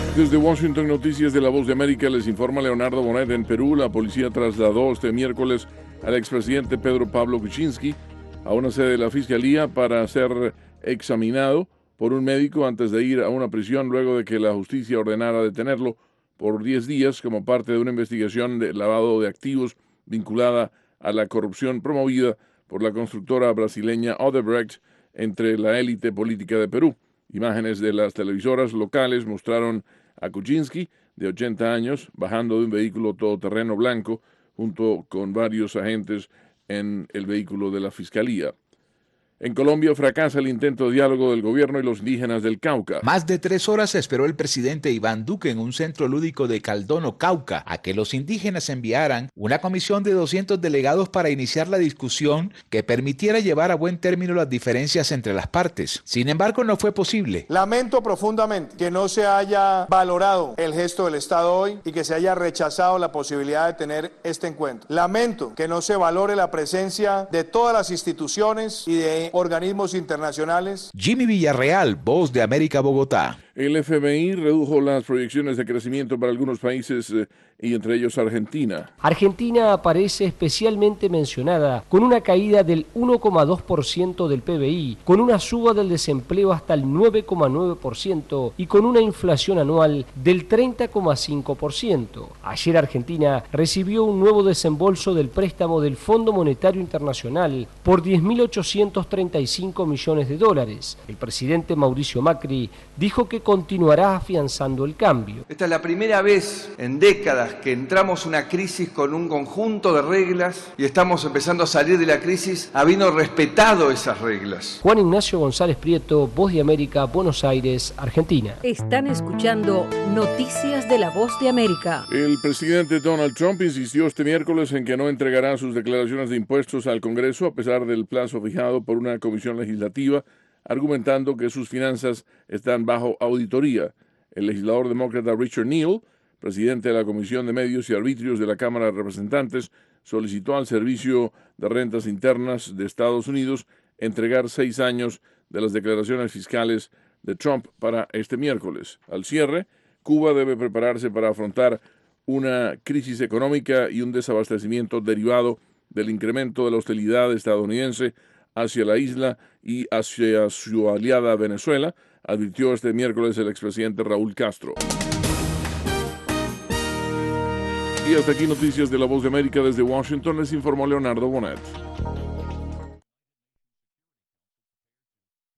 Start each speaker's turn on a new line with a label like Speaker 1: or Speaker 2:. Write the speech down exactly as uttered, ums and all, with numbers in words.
Speaker 1: Desde Washington, Noticias de la Voz de América, les informa Leonardo Bonet. En Perú, la policía trasladó este miércoles al expresidente Pedro Pablo Kuczynski a una sede de la Fiscalía para ser examinado por un médico antes de ir a una prisión, luego de que la justicia ordenara detenerlo por diez días como parte de una investigación de lavado de activos vinculada a la corrupción promovida por la constructora brasileña Odebrecht entre la élite política de Perú. Imágenes de las televisoras locales mostraron a Kuczynski, de ochenta años, bajando de un vehículo todoterreno blanco junto con varios agentes en el vehículo de la Fiscalía. En Colombia fracasa el intento de diálogo del gobierno y los indígenas del Cauca.
Speaker 2: Más de tres horas esperó el presidente Iván Duque en un centro lúdico de Caldono, Cauca, a que los indígenas enviaran una comisión de doscientos delegados para iniciar la discusión que permitiera llevar a buen término las diferencias entre las partes. Sin embargo, no fue posible.
Speaker 3: Lamento profundamente que no se haya valorado el gesto del Estado hoy y que se haya rechazado la posibilidad de tener este encuentro. Lamento que no se valore la presencia de todas las instituciones y de organismos internacionales.
Speaker 2: Jimmy Villarreal, Voz de América, Bogotá.
Speaker 1: El F M I redujo las proyecciones de crecimiento para algunos países eh, y entre ellos Argentina.
Speaker 4: Argentina aparece especialmente mencionada con una caída del uno coma dos por ciento del P B I, con una suba del desempleo hasta el nueve coma nueve por ciento y con una inflación anual del treinta coma cinco por ciento. Ayer Argentina recibió un nuevo desembolso del préstamo del Fondo Monetario Internacional por diez mil ochocientos treinta y cinco millones de dólares. El presidente Mauricio Macri dijo que continuará afianzando el cambio.
Speaker 5: Esta es la primera vez en décadas que entramos en una crisis con un conjunto de reglas y estamos empezando a salir de la crisis habiendo respetado esas reglas.
Speaker 4: Juan Ignacio González Prieto, Voz de América, Buenos Aires, Argentina.
Speaker 6: Están escuchando Noticias de la Voz de América.
Speaker 1: El presidente Donald Trump insistió este miércoles en que no entregará sus declaraciones de impuestos al Congreso a pesar del plazo fijado por una comisión legislativa, argumentando que sus finanzas están bajo auditoría. El legislador demócrata Richard Neal, presidente de la Comisión de Medios y Arbitrios de la Cámara de Representantes, solicitó al Servicio de Rentas Internas de Estados Unidos entregar seis años de las declaraciones fiscales de Trump para este miércoles. Al cierre, Cuba debe prepararse para afrontar una crisis económica y un desabastecimiento derivado del incremento de la hostilidad estadounidense hacia la isla y hacia su aliada Venezuela, advirtió este miércoles el expresidente Raúl Castro. Y hasta aquí Noticias de la Voz de América desde Washington, les informó Leonardo Bonet.